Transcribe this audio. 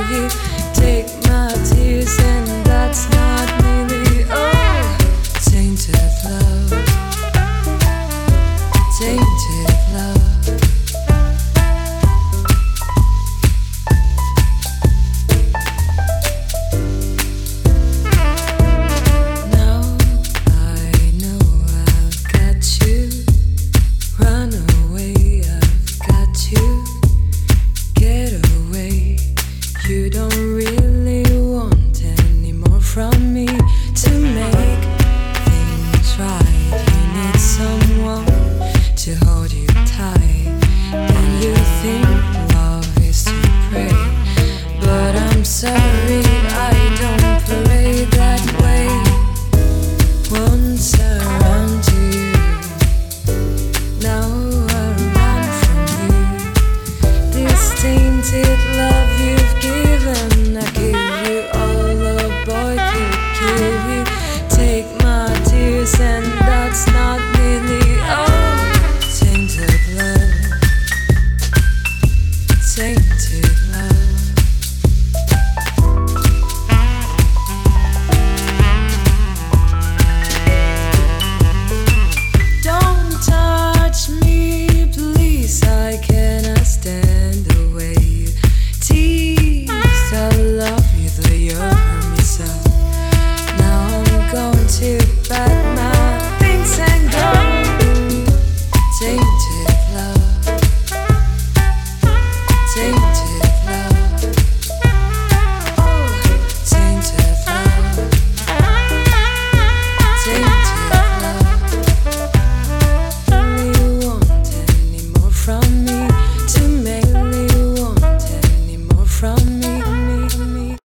you take my tears, and that's not really tainted love, tainted love. Now I know I've got you. Run away, I've got you. Get away. You don't really want any more from me to make things right. You need someone to hold you tight, and you think love is to pray, but I'm sorry.